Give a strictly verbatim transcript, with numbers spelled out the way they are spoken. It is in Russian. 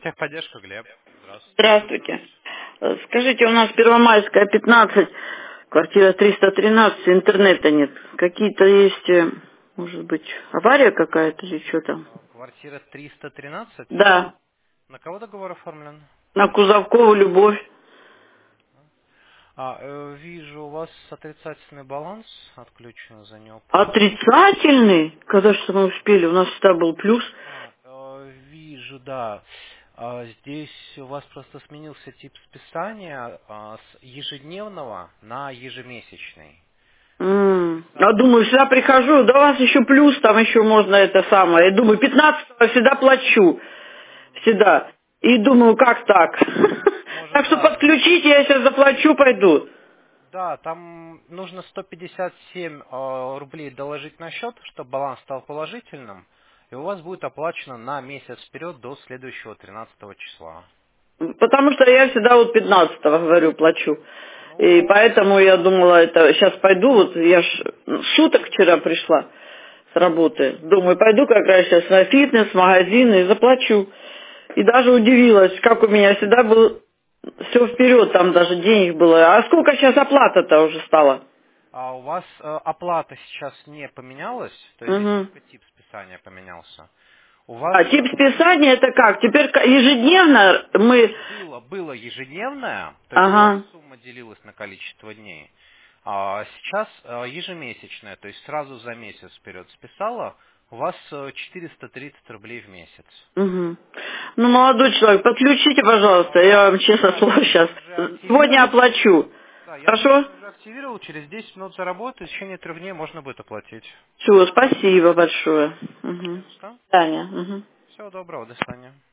Техподдержка, Глеб. Здравствуйте, можно Здравствуйте. помочь? Э, Скажите, у нас Первомайская, пятнадцать, квартира триста тринадцать, интернета нет. Какие-то есть, э, может быть, авария какая-то или что там? А, Квартира триста тринадцать. Да, На кого договор оформлен? на Кузовкову любовь. А, э, вижу, у вас отрицательный баланс отключен за неуплату. Отрицательный? Когда что мы успели? У нас всегда был плюс. А, э, вижу, да. А, здесь у вас просто сменился тип списания а, с ежедневного на ежемесячный. То есть М. А списание... думаю, сюда прихожу, да у вас еще плюс, там еще можно это самое. Я думаю, пятнадцатого всегда плачу. Всегда. И думаю, как так? Может, Так что да. подключите, я сейчас заплачу, пойду. Да, там нужно сто пятьдесят семь э, рублей доложить на счет, чтобы баланс стал положительным, и у вас будет оплачено на месяц вперед до следующего тринадцатого числа. Потому что я всегда вот пятнадцатого, говорю, плачу. И Ну, поэтому я думала, это сейчас пойду, вот я ж суток вчера пришла с работы. Думаю, пойду как раз сейчас на фитнес, в магазин и заплачу. И даже удивилась, как у меня всегда был все вперед, там даже денег было. А сколько сейчас оплата-то уже стала? а у вас э, оплата сейчас не поменялась, то есть здесь Угу. только тип списания поменялся. У вас А тип э, списания это как? Теперь ка- ежедневно мы... было, было ежедневное, то есть у вас Ага. сумма делилась на количество дней. А сейчас э, ежемесячное, то есть сразу за месяц вперед списала, у вас э, четыреста тридцать рублей в месяц. Угу. Ну, молодой человек, подключите, пожалуйста, А, я вам честно Да, слово я сейчас. уже Сегодня активировал. оплачу. Да, я Хорошо? сегодня уже активировал. Через десять минут заработает. В течение трех дней можно будет оплатить. Все, спасибо большое. Угу. Пожалуйста. Таня. Угу. Всего доброго. До свидания.